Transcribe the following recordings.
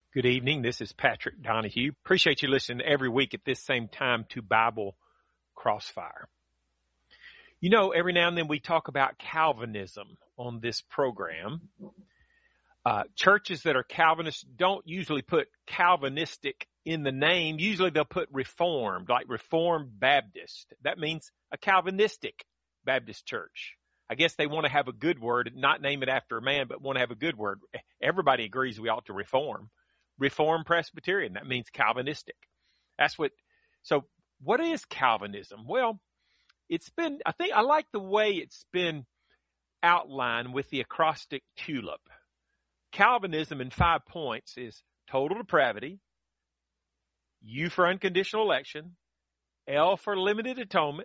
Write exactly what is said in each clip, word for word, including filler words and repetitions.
Good evening. This is Patrick Donahue. Appreciate you listening every week at this same time to Bible Crossfire. You know, every now and then we talk about Calvinism on this program. Uh, churches that are Calvinists don't usually put Calvinistic in the name. Usually they'll put Reformed, like Reformed Baptist. That means a Calvinistic Baptist church. I guess they want to have a good word, not name it after a man, but want to have a good word. Everybody agrees we ought to reform. Reformed Presbyterian, that means Calvinistic. That's what, so what is Calvinism? Well, it's been, I think, I like the way it's been outlined with the acrostic TULIP. Calvinism in five points is total depravity, U for unconditional election, L for limited atonement,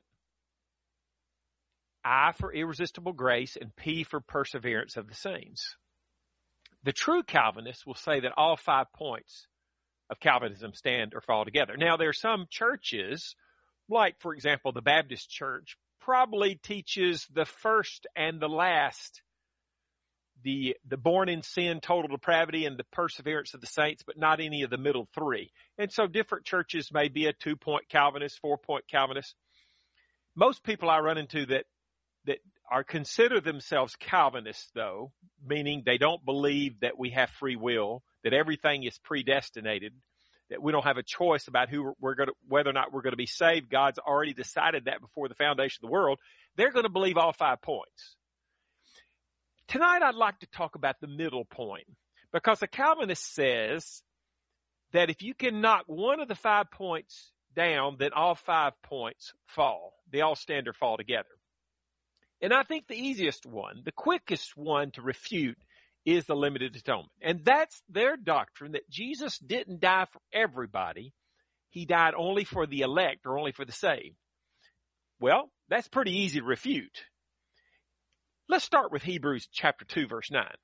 I for irresistible grace, and P for perseverance of the saints. The true Calvinists will say that all five points of Calvinism stand or fall together. Now, there are some churches, like, for example, the Baptist Church, probably teaches the first and the last, the, the born in sin, total depravity, and the perseverance of the saints, but not any of the middle three. And so different churches may be a two-point Calvinist, four-point Calvinist. Most people I run into that that are consider themselves Calvinists, though, meaning they don't believe that we have free will, that everything is predestinated, that we don't have a choice about who we're going to, whether or not we're going to be saved. God's already decided that before the foundation of the world. They're going to believe all five points. Tonight, I'd like to talk about the middle point, because a Calvinist says that if you can knock one of the five points down, then all five points fall. They all stand or fall together. And I think the easiest one, the quickest one to refute, is the limited atonement. And that's their doctrine, that Jesus didn't die for everybody. He died only for the elect, or only for the saved. Well, that's pretty easy to refute. Let's start with Hebrews chapter two, verse nine.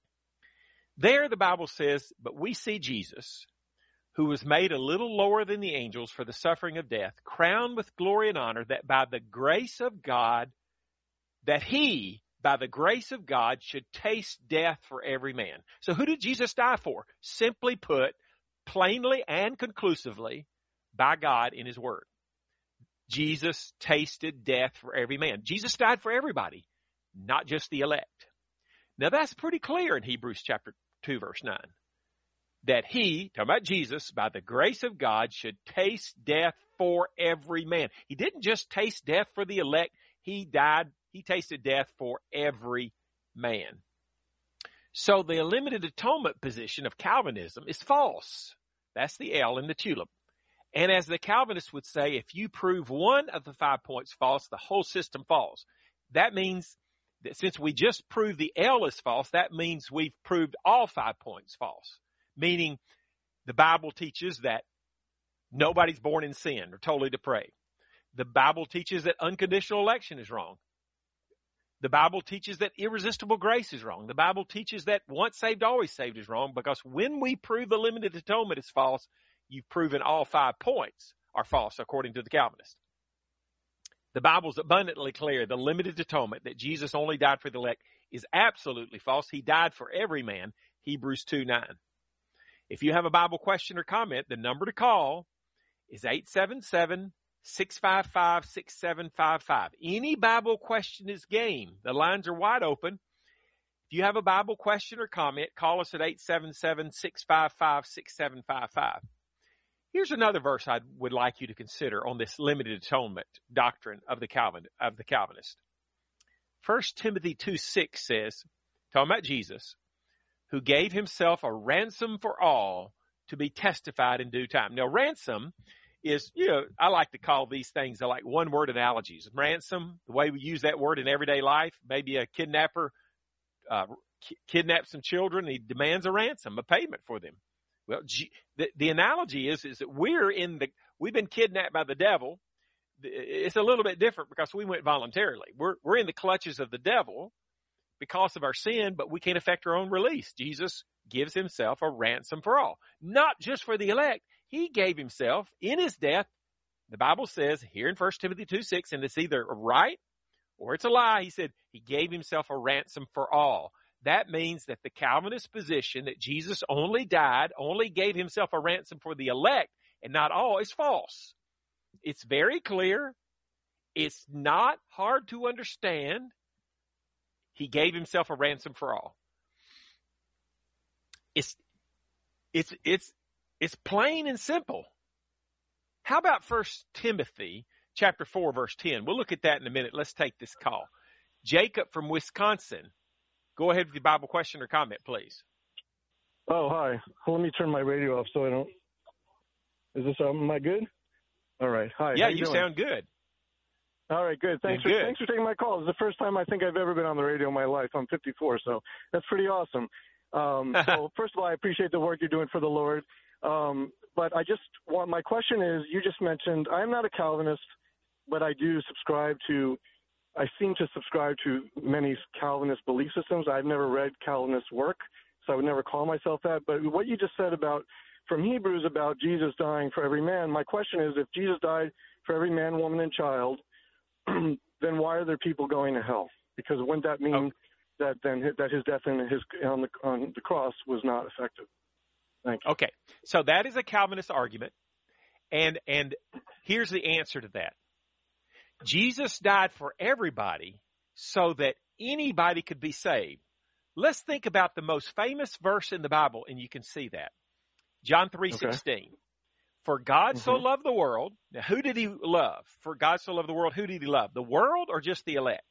There the Bible says, "But we see Jesus, who was made a little lower than the angels for the suffering of death, crowned with glory and honor, that by the grace of God, that he, by the grace of God, should taste death for every man." So who did Jesus die for? Simply put, plainly and conclusively, by God in his word. Jesus tasted death for every man. Jesus died for everybody, not just the elect. Now that's pretty clear in Hebrews chapter two, verse nine. That he, talking about Jesus, by the grace of God, should taste death for every man. He didn't just taste death for the elect. He died He tasted death for every man. So the limited atonement position of Calvinism is false. That's the L in the TULIP. And as the Calvinists would say, if you prove one of the five points false, the whole system falls. That means that since we just proved the L is false, that means we've proved all five points false. Meaning the Bible teaches that nobody's born in sin or totally depraved. The Bible teaches that unconditional election is wrong. The Bible teaches that irresistible grace is wrong. The Bible teaches that once saved, always saved is wrong, because when we prove the limited atonement is false, you've proven all five points are false, according to the Calvinist. The Bible's abundantly clear. The limited atonement, that Jesus only died for the elect, is absolutely false. He died for every man, Hebrews two nine. If you have a Bible question or comment, the number to call is eight seven seven, six five five, six seven five five. Any Bible question is game. The lines are wide open. If you have a Bible question or comment, call us at eight seven seven, six five five, six seven five five. Here's another verse I would like you to consider on this limited atonement doctrine of the Calvin of the Calvinist. First Timothy two six says, talking about Jesus, who gave himself a ransom for all to be testified in due time. Now, ransom is, you know, I like to call these things like one-word analogies. Ransom, the way we use that word in everyday life, maybe a kidnapper uh, ki- kidnaps some children and he demands a ransom, a payment for them. Well, G- the, the analogy is, is that we're in the, we've been kidnapped by the devil. It's a little bit different because we went voluntarily. We're, we're in the clutches of the devil because of our sin, but we can't affect our own release. Jesus gives himself a ransom for all, not just for the elect. He gave himself in his death. The Bible says here in First Timothy two six, and it's either right or it's a lie. He said he gave himself a ransom for all. that means that the Calvinist position that Jesus only died, only gave himself a ransom for the elect and not all is false. It's very clear. It's not hard to understand. He gave himself a ransom for all. It's, it's, it's, it's plain and simple. How about First Timothy chapter four, verse ten? We'll look at that in a minute. Let's take this call. Jacob from Wisconsin. Go ahead with your Bible question or comment, please. Oh, hi. Well, let me turn my radio off so I don't. Is this, um, am I good? All right. Hi. Yeah, you, you doing? sound good. All right, good. Thanks for, good. thanks for taking my call. It's the first time I think I've ever been on the radio in my life. I'm fifty-four, so that's pretty awesome. Um, so first of all, I appreciate the work you're doing for the Lord. Um, but I just want, my question is, you just mentioned, I'm not a Calvinist, but I do subscribe to, I seem to subscribe to many Calvinist belief systems. I've never read Calvinist work, so I would never call myself that. But what you just said about, from Hebrews, about Jesus dying for every man, my question is, if Jesus died for every man, woman, and child, then why are there people going to hell? Because wouldn't that mean okay. that then that his death and his on the on the cross was not effective? Thank you. Okay, so that is a Calvinist argument, and and here's the answer to that. Jesus died for everybody so that anybody could be saved. Let's think about the most famous verse in the Bible, and you can see that. John three sixteen. Okay. For God mm-hmm. so loved the world. Now, who did he love? For God so loved the world, who did he love? The world or just the elect?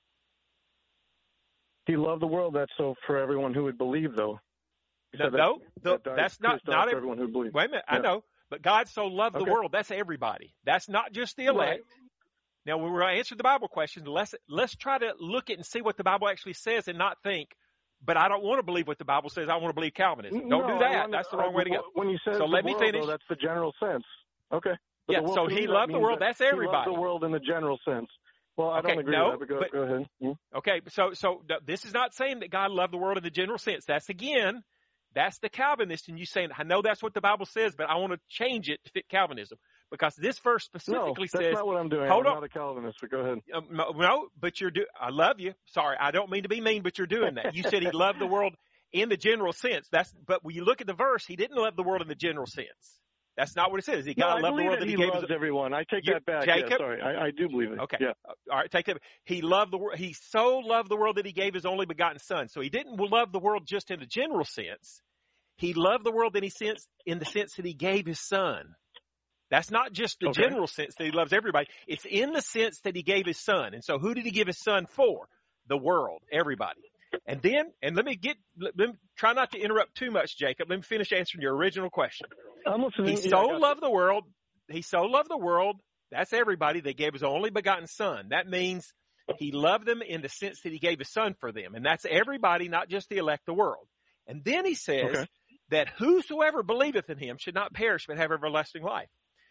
He loved the world. That's so for everyone who would believe, though. No, that, no that the, that's not, not for everyone who would believe. Wait a minute. Yeah. I know. But God so loved okay. the world. That's everybody. That's not just the elect. Right. Now, when we're going to answer the Bible question, let's, let's try to look at and see what the Bible actually says and not think, but I don't want to believe what the Bible says. I want to believe Calvinism. Don't no, do that. Wanna, That's the wrong way to go. When you said so let world, me finish. Though, that's the general sense. Okay. But yeah, so he loved the world. That that's everybody. He loved the world in the general sense. Well, I okay, don't agree no, with that, but go, but, go ahead. Mm-hmm. Okay, so so this is not saying that God loved the world in the general sense. That's, again, that's the Calvinist, and you saying, I know that's what the Bible says, but I want to change it to fit Calvinism. Because this verse specifically no, that's says... that's not what I'm doing. Hold I'm on. not a Calvinist, but go ahead. Um, no, but you're do. I love you. Sorry, I don't mean to be mean, but you're doing that. You said he loved the world in the general sense. That's But when you look at the verse, he didn't love the world in the general sense. That's not what it says. He no, God I loved the world that that he, he gave loves his, everyone. I take you, that back. Jacob, yeah, sorry, I, I do believe it. Okay. Yeah. All right, take that. He loved the world. He so loved the world that he gave his only begotten son. So he didn't love the world just in the general sense. He loved the world in, he sense, in the sense that he gave his son. That's not just the okay. general sense that he loves everybody. It's in the sense that he gave his son. And so who did he give his son for? The world, everybody. And then, and let me get, let me try not to interrupt too much, Jacob. Let me finish answering your original question. I'm listening. He yeah, so loved the world. He so loved the world. That's everybody. They gave his only begotten son. That means he loved them in the sense that he gave his son for them. And that's everybody, not just the elect, the world. And then he says okay. that whosoever believeth in him should not perish but have everlasting life.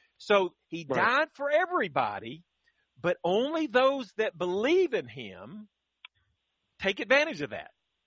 So he right. died for everybody, but only those that believe in him take advantage of that.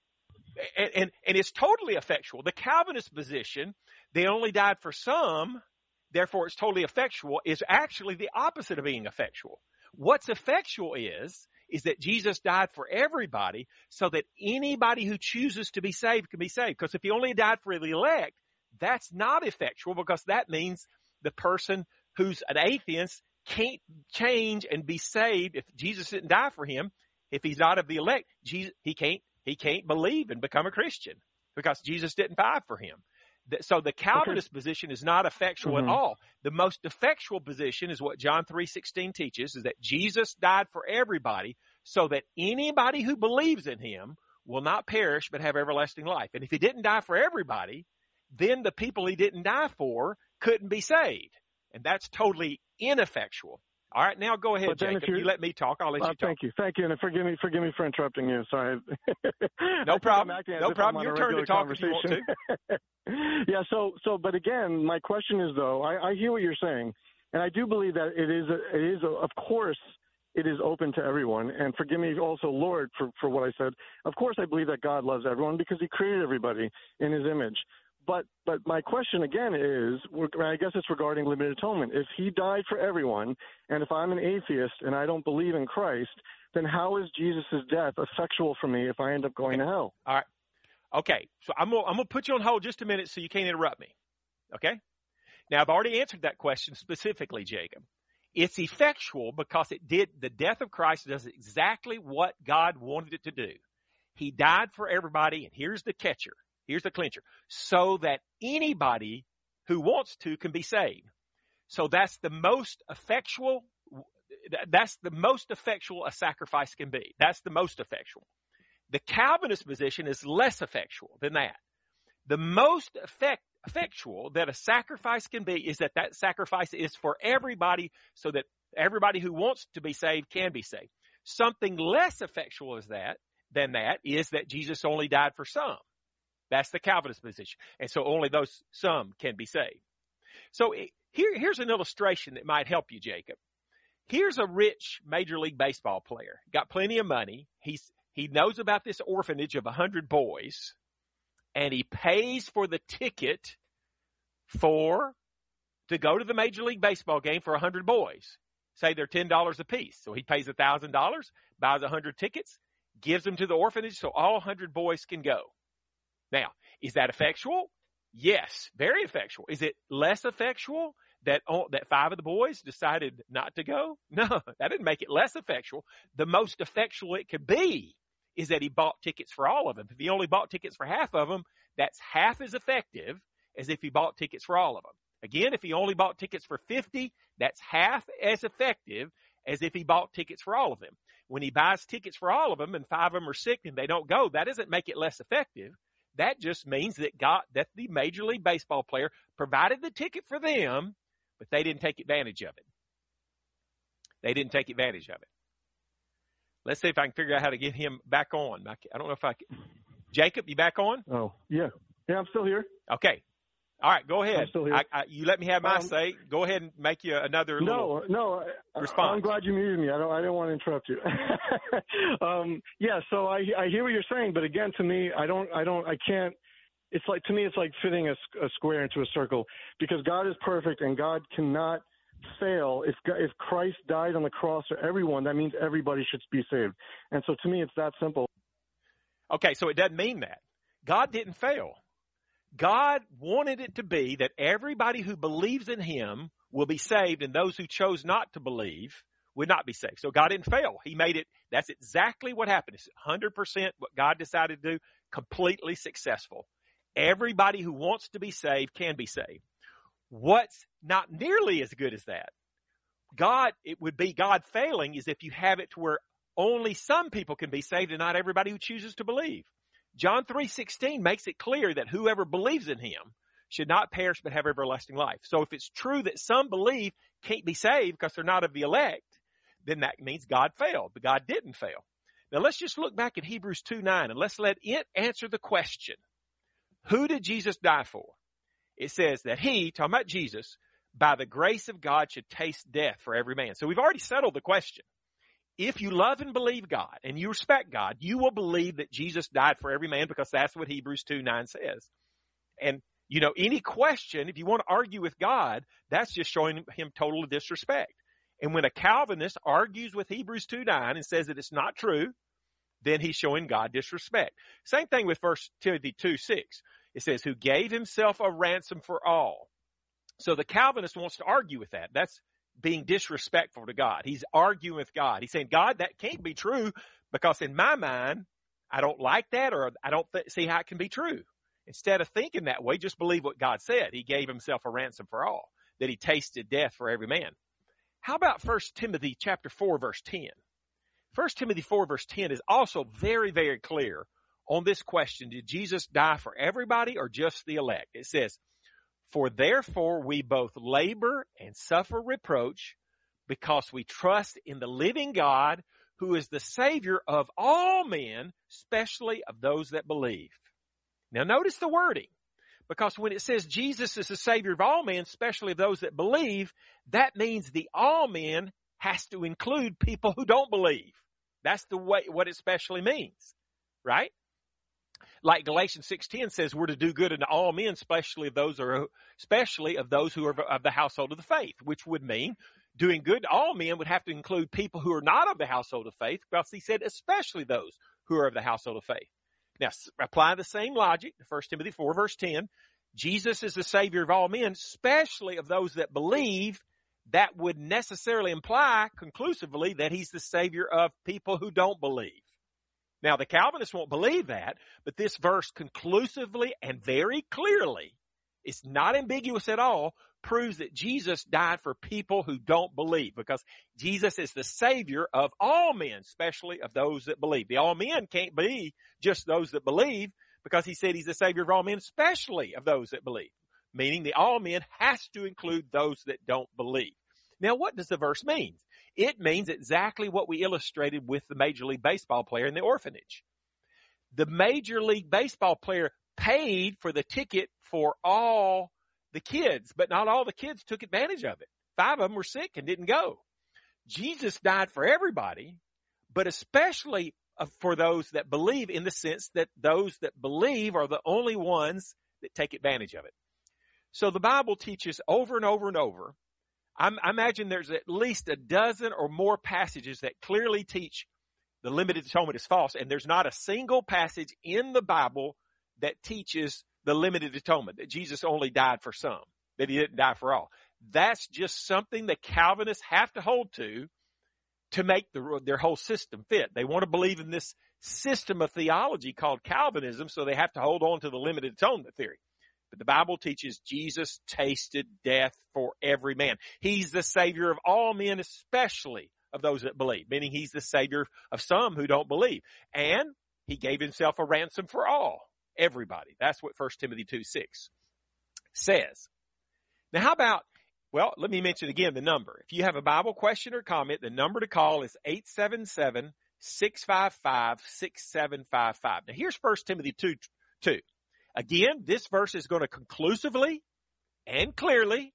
And, and, and it's totally effectual. The Calvinist position, they only died for some, therefore it's totally effectual, is actually the opposite of being effectual. What's effectual is, is that Jesus died for everybody so that anybody who chooses to be saved can be saved. Because if he only died for the elect, that's not effectual, because that means the person who's an atheist can't change and be saved. If Jesus didn't die for him, if he's not of the elect, Jesus, he can't, he can't believe and become a Christian because Jesus didn't die for him. So the Calvinist okay. position is not effectual mm-hmm. at all. The most effectual position is what John three sixteen teaches, is that Jesus died for everybody so that anybody who believes in him will not perish but have everlasting life. And if he didn't die for everybody, then the people he didn't die for couldn't be saved. And that's totally ineffectual. All right, now go ahead, Jacob. You let me talk. I'll let uh, you talk. Thank you. Thank you. And forgive me, forgive me for interrupting you. Sorry. No problem. No problem. Your turn to talk if you want to. yeah, so, so, but again, my question is, though, I, I hear what you're saying. And I do believe that it is, a, it is a, of course, it is open to everyone. And forgive me also, Lord, for, for what I said. Of course, I believe that God loves everyone because he created everybody in his image. but but my question again is, I guess it's regarding limited atonement. If he died for everyone, and if I'm an atheist and I don't believe in Christ, then how is Jesus' death effectual for me if I end up going okay. to hell? All right. Okay, so I'm gonna, I'm gonna put you on hold just a minute so you can't interrupt me. Okay? Now I've already answered that question specifically, Jacob. It's effectual because it did, the death of Christ does exactly what God wanted it to do. He died for everybody, and here's the catcher. Here's the clincher. So that anybody who wants to can be saved. So that's the most effectual, that's the most effectual a sacrifice can be. That's the most effectual. The Calvinist position is less effectual than that. The most effect, effectual that a sacrifice can be is that that sacrifice is for everybody so that everybody who wants to be saved can be saved. Something less effectual is that, than that is that Jesus only died for some. That's the Calvinist position. And so only those some can be saved. So here, here's an illustration that might help you, Jacob. Here's a rich Major League Baseball player. Got plenty of money. He's He knows about this orphanage of a hundred boys, and he pays for the ticket for to go to the Major League Baseball game for a hundred boys. Say they're ten dollars a piece. So he pays a thousand dollars, buys a hundred tickets, gives them to the orphanage so all hundred boys can go. Now, is that effectual? Yes, very effectual. Is it less effectual that that five of the boys decided not to go? No, that didn't make it less effectual. The most effectual it could be is that he bought tickets for all of them. If he only bought tickets for half of them, that's half as effective as if he bought tickets for all of them. Again, if he only bought tickets for fifty, that's half as effective as if he bought tickets for all of them. When he buys tickets for all of them and five of them are sick and they don't go, that doesn't make it less effective. That just means that God, that the Major League Baseball player provided the ticket for them, but they didn't take advantage of it. They didn't take advantage of it. Let's see if I can figure out how to get him back on. I don't know if I can. Jacob, you back on? Oh, yeah. Yeah, I'm still here. Okay. All right, go ahead. I'm still here. I, I, you let me have my um, say. Go ahead and make you another no, little no, response. I'm glad you muted me. I don't. I didn't want to interrupt you. um, yeah. So I, I hear what you're saying, but again, to me, I don't. I don't. I can't. It's like to me, it's like fitting a, a square into a circle because God is perfect and God cannot fail. If if Christ died on the cross for everyone, that means everybody should be saved. And so to me, it's that simple. Okay, so it doesn't mean that. God didn't fail. God wanted it to be that everybody who believes in him will be saved, and those who chose not to believe would not be saved. So God didn't fail. He made it. That's exactly what happened. It's one hundred percent what God decided to do, completely successful. Everybody who wants to be saved can be saved. What's not nearly as good as that, God, it would be God failing is if you have it to where only some people can be saved and not everybody who chooses to believe. John three sixteen makes it clear that whoever believes in him should not perish but have everlasting life. So if it's true that some believe can't be saved because they're not of the elect, then that means God failed, but God didn't fail. Now let's just look back at Hebrews two nine and let's let it answer the question. Who did Jesus die for? It says that he, talking about Jesus, by the grace of God should taste death for every man. So we've already settled the question. If you love and believe God and you respect God, you will believe that Jesus died for every man because that's what Hebrews two nine says. And, you know, any question, if you want to argue with God, that's just showing him total disrespect. And when a Calvinist argues with Hebrews two nine and says that it's not true, then he's showing God disrespect. Same thing with First Timothy two six. It says, who gave himself a ransom for all. So the Calvinist wants to argue with that. That's being disrespectful to God. He's arguing with God. He's saying, God, that can't be true because in my mind, I don't like that or I don't th- see how it can be true. Instead of thinking that way, just believe what God said. He gave himself a ransom for all, that he tasted death for every man. How about First Timothy chapter four, verse ten? First Timothy four, verse ten is also very, very clear on this question. Did Jesus die for everybody or just the elect? It says, for therefore we both labor and suffer reproach because we trust in the living God who is the Savior of all men, especially of those that believe. Now notice the wording, because when it says Jesus is the Savior of all men, especially of those that believe, that means the all men has to include people who don't believe. That's the way, what it especially means, right? Like Galatians six ten says, we're to do good unto all men, especially of those are, especially of those who are of the household of the faith, which would mean doing good to all men would have to include people who are not of the household of faith, because he said especially those who are of the household of faith. Now, apply the same logic to First Timothy four, verse ten. Jesus is the Savior of all men, especially of those that believe. That would necessarily imply conclusively that he's the Savior of people who don't believe. Now, the Calvinists won't believe that, but this verse conclusively and very clearly, it's not ambiguous at all, proves that Jesus died for people who don't believe, because Jesus is the Savior of all men, especially of those that believe. The all men can't be just those that believe, because he said he's the Savior of all men, especially of those that believe, meaning the all men has to include those that don't believe. Now, what does the verse mean? It means exactly what we illustrated with the Major League Baseball player in the orphanage. The Major League Baseball player paid for the ticket for all the kids, but not all the kids took advantage of it. Five of them were sick and didn't go. Jesus died for everybody, but especially for those that believe, in the sense that those that believe are the only ones that take advantage of it. So the Bible teaches over and over and over. I'm, I imagine there's at least a dozen or more passages that clearly teach the limited atonement is false, and there's not a single passage in the Bible that teaches the limited atonement, that Jesus only died for some, that he didn't die for all. That's just something the Calvinists have to hold to to make the, their whole system fit. They want to believe in this system of theology called Calvinism, so they have to hold on to the limited atonement theory. But the Bible teaches Jesus tasted death for every man. He's the Savior of all men, especially of those that believe, meaning he's the Savior of some who don't believe. And he gave himself a ransom for all, everybody. That's what First Timothy two six says. Now, how about, well, let me mention again the number. If you have a Bible question or comment, the number to call is eight seven seven, six five five, six seven five five. Now, here's First Timothy two two. Again, this verse is going to conclusively and clearly,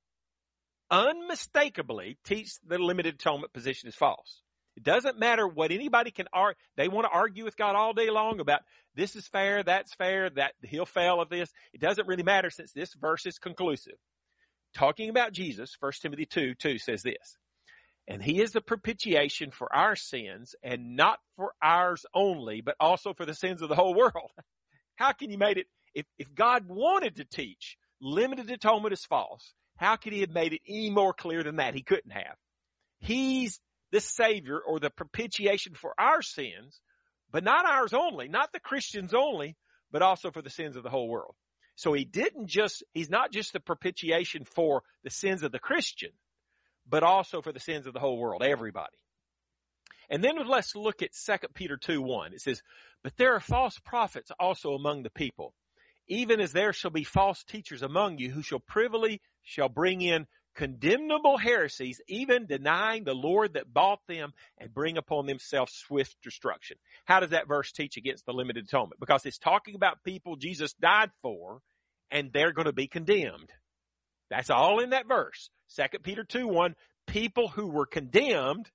unmistakably teach the limited atonement position is false. It doesn't matter what anybody can argue. They want to argue with God all day long about this is fair, that's fair, that he'll fail of this. It doesn't really matter, since this verse is conclusive. Talking about Jesus, First Timothy two two says this, and he is the propitiation for our sins, and not for ours only, but also for the sins of the whole world. How can you make it? If, if God wanted to teach limited atonement is false, how could he have made it any more clear than that? He couldn't have. He's the Savior, or the propitiation for our sins, but not ours only, not the Christians only, but also for the sins of the whole world. So he didn't just, he's not just the propitiation for the sins of the Christian, but also for the sins of the whole world, everybody. And then let's look at Second Peter two one. It says, but there are false prophets also among the people, even as there shall be false teachers among you, who shall privily shall bring in condemnable heresies, even denying the Lord that bought them, and bring upon themselves swift destruction. How does that verse teach against the limited atonement? Because it's talking about people Jesus died for, and they're going to be condemned. That's all in that verse. Second Peter two one, people who were condemned,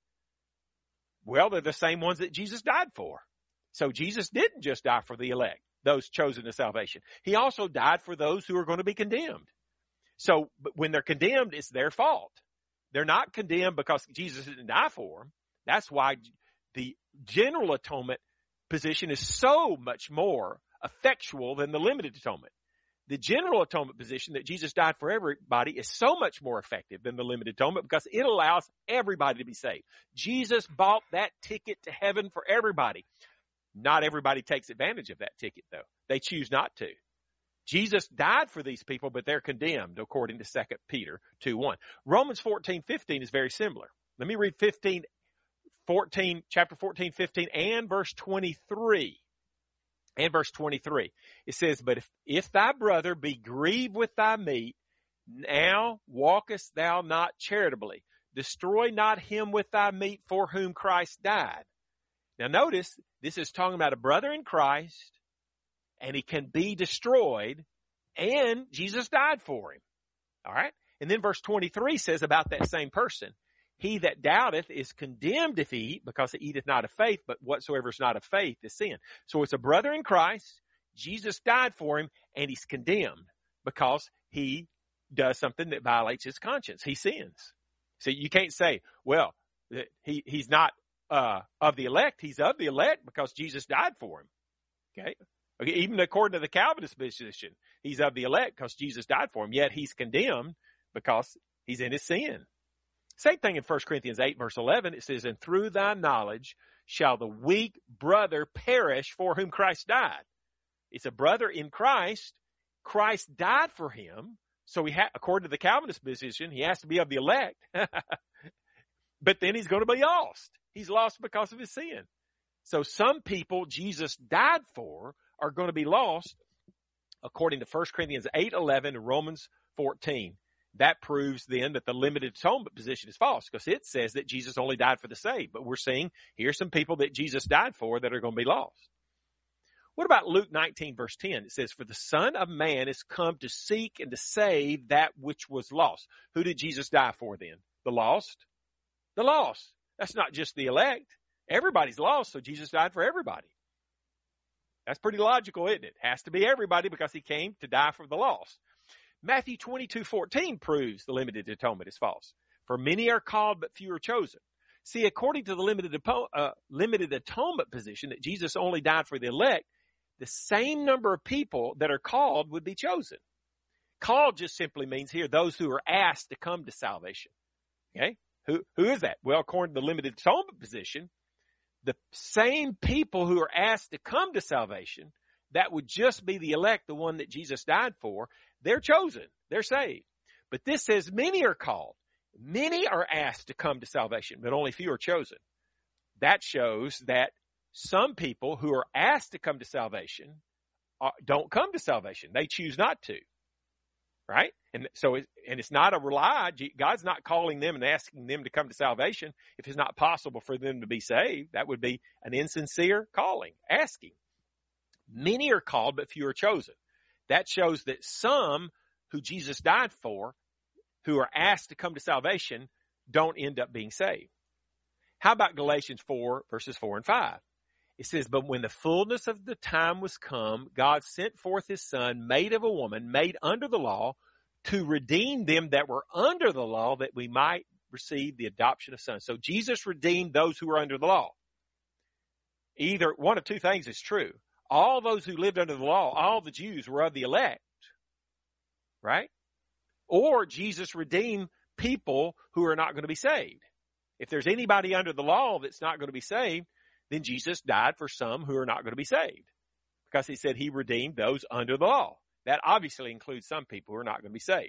well, they're the same ones that Jesus died for. So Jesus didn't just die for the elect, those chosen to salvation. He also died for those who are going to be condemned. So when they're condemned, it's their fault. They're not condemned because Jesus didn't die for them. That's why the general atonement position is so much more effectual than the limited atonement. The general atonement position, that Jesus died for everybody, is so much more effective than the limited atonement, because it allows everybody to be saved. Jesus bought that ticket to heaven for everybody. Not everybody takes advantage of that ticket, though. They choose not to. Jesus died for these people, but they're condemned, according to Second Peter two one. Romans fourteen fifteen is very similar. Let me read fifteen, fourteen, chapter fourteen, fifteen, and verse twenty-three. And verse twenty-three. It says, but if, if thy brother be grieved with thy meat, now walkest thou not charitably. Destroy not him with thy meat for whom Christ died. Now notice, this is talking about a brother in Christ, and he can be destroyed, and Jesus died for him. All right? And then verse twenty-three says about that same person, he that doubteth is condemned if he eat, because he eateth not of faith, but whatsoever is not of faith is sin. So it's a brother in Christ. Jesus died for him, and he's condemned because he does something that violates his conscience. He sins. So you can't say, well, he, he's not uh, of the elect. He's of the elect because Jesus died for him. Okay? Okay, even according to the Calvinist position, he's of the elect because Jesus died for him, yet he's condemned because he's in his sin. Same thing in First Corinthians eight, verse eleven. It says, and through thy knowledge shall the weak brother perish for whom Christ died. It's a brother in Christ. Christ died for him. So he ha- according to the Calvinist position, he has to be of the elect. But then he's going to be lost. He's lost because of his sin. So some people Jesus died for are going to be lost according to First Corinthians eight eleven and Romans fourteen. That proves then that the limited atonement position is false because it says that Jesus only died for the saved. But we're seeing here's some people that Jesus died for that are going to be lost. What about Luke nineteen, verse ten? It says, for the Son of Man is come to seek and to save that which was lost. Who did Jesus die for then? The lost? The lost. That's not just the elect. Everybody's lost, so Jesus died for everybody. That's pretty logical, isn't it? Has to be everybody because he came to die for the lost. Matthew twenty-two fourteen proves the limited atonement is false. For many are called, but few are chosen. See, according to the limited, uh, limited atonement position that Jesus only died for the elect, the same number of people that are called would be chosen. Called just simply means here those who are asked to come to salvation. Okay? Who, who is that? Well, according to the limited atonement position, the same people who are asked to come to salvation, that would just be the elect, the one that Jesus died for. They're chosen. They're saved. But this says many are called. Many are asked to come to salvation, but only few are chosen. That shows that some people who are asked to come to salvation uh, don't come to salvation. They choose not to. Right? And so, it, and it's not a rely. God's not calling them and asking them to come to salvation if it's not possible for them to be saved. That would be an insincere calling, asking. Many are called, but few are chosen. That shows that some who Jesus died for, who are asked to come to salvation, don't end up being saved. How about Galatians four, verses four and five? It says, but when the fullness of the time was come, God sent forth his Son, made of a woman, made under the law, to redeem them that were under the law, that we might receive the adoption of sons. So Jesus redeemed those who were under the law. Either one of two things is true. All those who lived under the law, all the Jews were of the elect, right? Or Jesus redeemed people who are not going to be saved. If there's anybody under the law that's not going to be saved, then Jesus died for some who are not going to be saved. Because he said he redeemed those under the law. That obviously includes some people who are not going to be saved.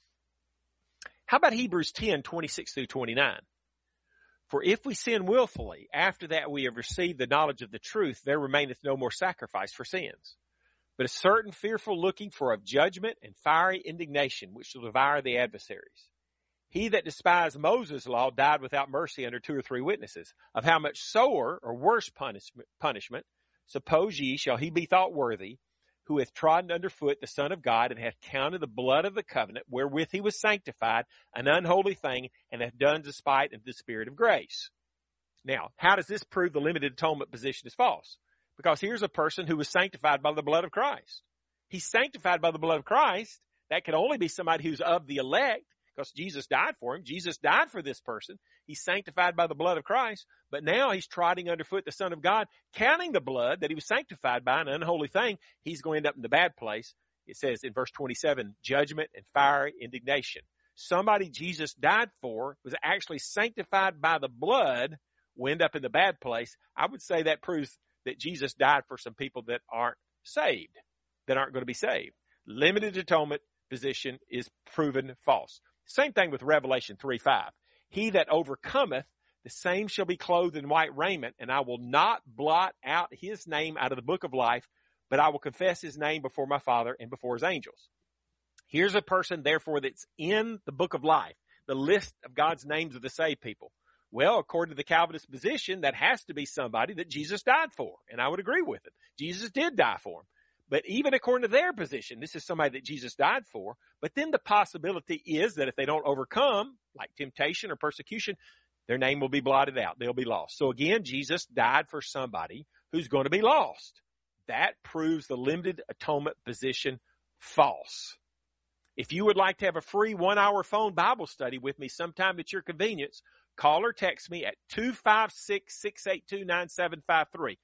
How about Hebrews ten, twenty-six through twenty-nine? For if we sin willfully, after that we have received the knowledge of the truth, there remaineth no more sacrifice for sins, but a certain fearful looking for of judgment and fiery indignation, which shall devour the adversaries. He that despised Moses' law died without mercy under two or three witnesses. Of how much sorer or worse punishment, punishment, suppose ye, shall he be thought worthy, who hath trodden under foot the Son of God, and hath counted the blood of the covenant, wherewith he was sanctified, an unholy thing, and hath done despite of the Spirit of grace. Now, how does this prove the limited atonement position is false? Because here's a person who was sanctified by the blood of Christ. He's sanctified by the blood of Christ. That could only be somebody who's of the elect, because Jesus died for him. Jesus died for this person. He's sanctified by the blood of Christ, but now he's trotting underfoot the Son of God, counting the blood that he was sanctified by, an unholy thing. He's going to end up in the bad place. It says in verse twenty-seven, judgment and fiery indignation. Somebody Jesus died for was actually sanctified by the blood, will end up in the bad place. I would say that proves that Jesus died for some people that aren't saved, that aren't going to be saved. Limited atonement position is proven false. Same thing with Revelation three five. He that overcometh, the same shall be clothed in white raiment, and I will not blot out his name out of the book of life, but I will confess his name before my Father and before his angels. Here's a person, therefore, that's in the book of life, the list of God's names of the saved people. Well, according to the Calvinist position, that has to be somebody that Jesus died for, and I would agree with it. Jesus did die for him. But even according to their position, this is somebody that Jesus died for. But then the possibility is that if they don't overcome, like temptation or persecution, their name will be blotted out. They'll be lost. So again, Jesus died for somebody who's going to be lost. that proves the limited atonement position false. If you would like to have a free one-hour phone Bible study with me sometime at your convenience, call or text me at two five six, six eight two, nine seven five three.